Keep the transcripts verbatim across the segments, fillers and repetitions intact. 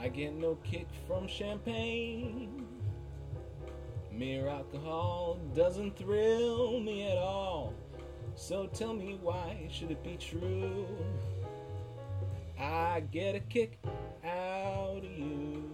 I get no kick from champagne. Mere alcohol doesn't thrill me at all. So tell me, why should it be true? I get a kick out of you.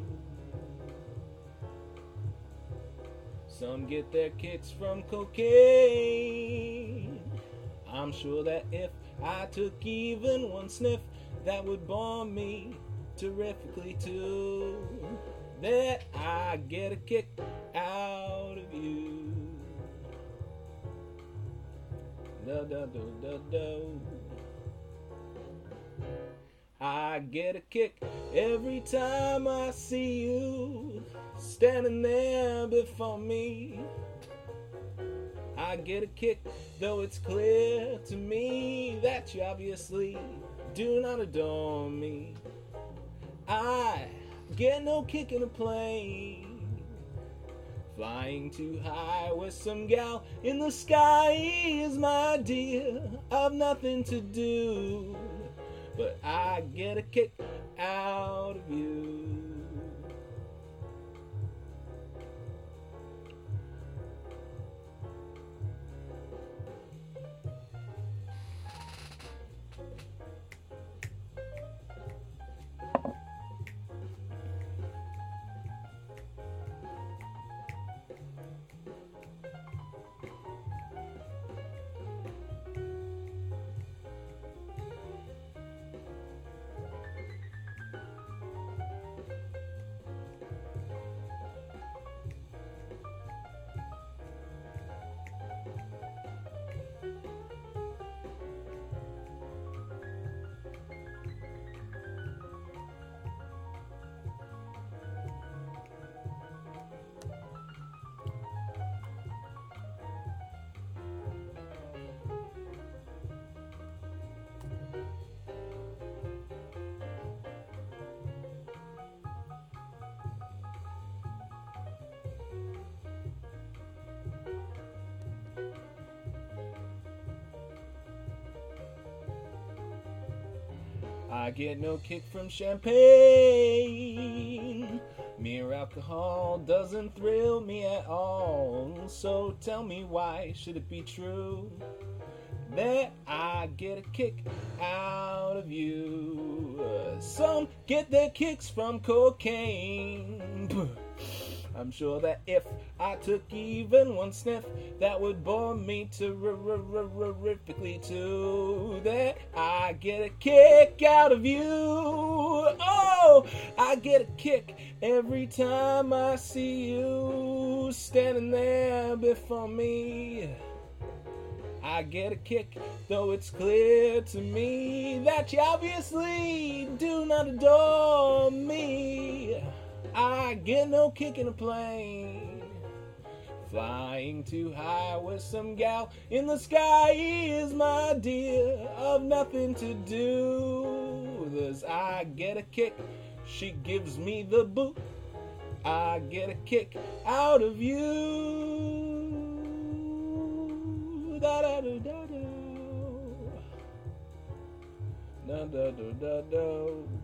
Some get their kicks from cocaine. I'm sure that if I took even one sniff, that would bore me terrifically too. That I get a kick out of you. Da da da da da. I get a kick every time I see you standing there before me. I get a kick, though it's clear to me that you obviously do not adore me. I get no kick in a plane, flying too high with some gal in the sky is my idea of nothing to do. But I get a kick out of you. I get no kick from champagne. Mere alcohol doesn't thrill me at all. So tell me, why should it be true that I get a kick out of you? Uh, some get their kicks from cocaine. I'm sure that if I took even one sniff, that would bore me terrifically too. That I get a kick out of you. Oh, I get a kick every time I see you standing there before me. I get a kick, though it's clear to me that you obviously do not adore me. I get no kick in a plane, flying too high with some gal in the sky is my idea of nothing to do. As I get a kick, she gives me the boot. I get a kick out of you. Da da da da da da da da da da.